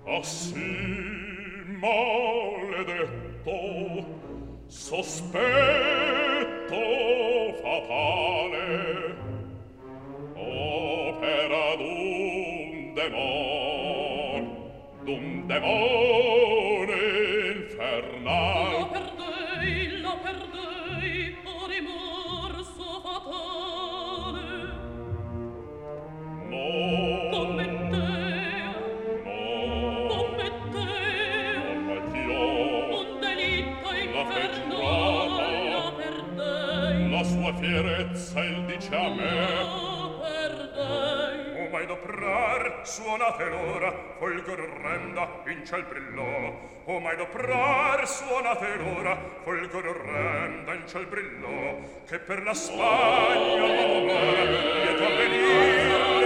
Ah sì, maledetto, sospetto fatale, opera d'un demone infernal. La perdei, o rimorso fatale. No, Commetteo, un delitto infernale, la perdei. la sua fierezza il dice a me. La perdei. O mai doprar, suonate l'ora, folgor orrenda in ciel brillò. O mai doprar, suonate l'ora, folgor orrenda in ciel brillò, che per la Spagna l'uomo mora, lieto avvenir